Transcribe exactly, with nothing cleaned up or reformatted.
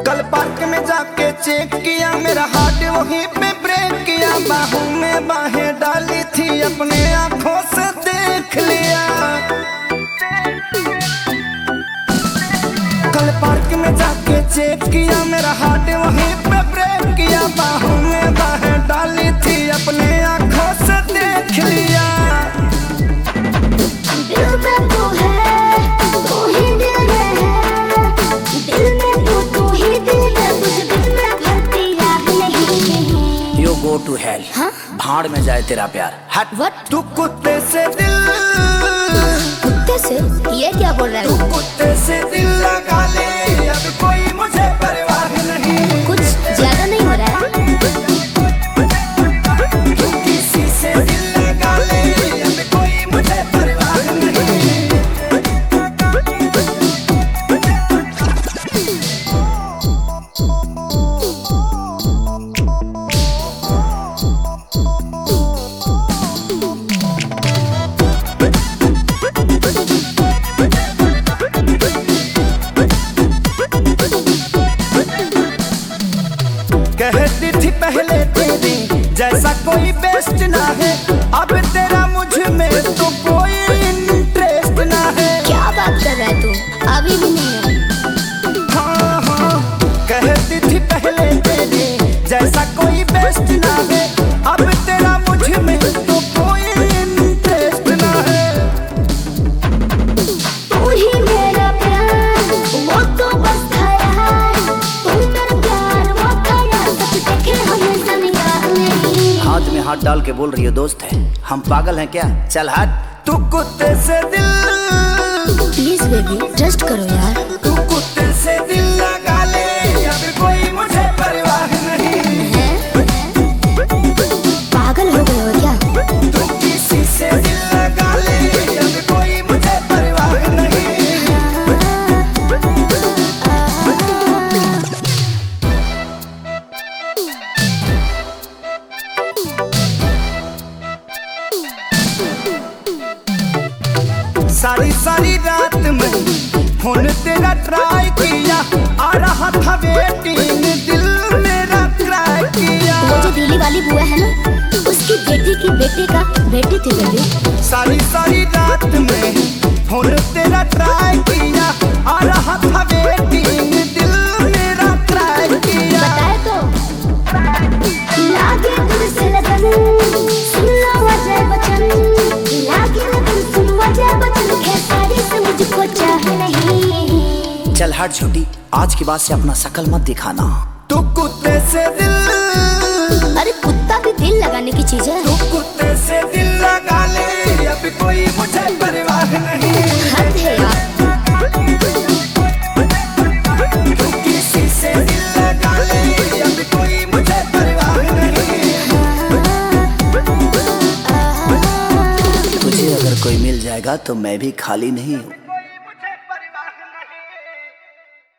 कल पार्क में जाके चेक किया, मेरा हार्ट वहीं पे ब्रेक किया। बाहों में बाहें डाली थी, अपने आंखों से देख लिया। कल पार्क में जाके चेक किया, मेरा हार्ट वहीं पे ब्रेक किया। बाहों में बाहें डाली थी, अपने आंखों से देख लिया। दिल में तू है, तू ही दिल में है। दिल में तू, तू ही दिल में, तुझ दिल में भरती आग नहीं। You go to hell। हाँ? भाड़ में जाए तेरा प्यार। हट। What? तू कुत्ते से दिल, कुत्ते से? ये क्या बोल रहा है? तू कुत्ते से दिल लगा ले, अब कोई मुझे परवाह नहीं। कुछ ज्यादा नहीं हो रहा है? तू किसी से दिल लगा ले, अब कोई मुझे परवाह नहीं। कहती थी पहले तेरी जैसा कोई बेस्ट ना है, अब तेरा मुझ में तो कोई इंटरेस्ट ना है। क्या बात कर रहा है तू? अभी भी नहीं है। हाँ हाँ, कहती थी पहले तेरी जैसा कोई बेस्ट ना है, अब तेरा मुझ में तो कोई इंटरेस्ट ना है। तू ही मेरा प्यार, वो तो बस ख्याल। तू मेरा प्यार, वो ख्याल। सच देखे हमें दुनिया में। हाथ में हाथ डाल के बोल रही हो दोस्त है, हम पागल हैं क्या? चल हट। तू कुत्ते से दिल, प्लीज बेबी ट्रस्ट करो यार। तू कुत्ते से दिल लगा ले, अब कोई मुझे परवाह नहीं है? पागल हो गए हो क्या? तू किसी से दिल लगा ले, अब कोई मुझे परवाह नहीं। सारी सारी रात में फोन तेरा ट्राई किया, आ रहा था वेटिंग, दिल मेरा ट्राई किया। वो जो दिल्ली वाली बुआ है ना, उसकी बेटी की बेटी का बेटी थी बेबी। सारी सारी रात में फोन तेरा ट्राई किया, आ रहा था वेटिंग, दिल मेरा ट्राई किया। बताए तो लागे दिल से लगन, सुन लो अजय बच्चन। लागे लगन, सुन अजय बच्चन। खेसारी से मुझको चाह नहीं। चल हट छोटी, आज के बाद से अपना शकल मत दिखाना। तू कुत्ते से दिल, अरे कुत्ता भी दिल लगाने की चीज है। तू कुत्ते से दिल लगा ले, अब कोई मुझे परवाह नहीं। हद है यार। तू किसी से दिल लगा ले, अब कोई मुझे परवाह नहीं। तुझे अगर कोई मिल जाएगा तो मैं भी खाली नहीं हूँ।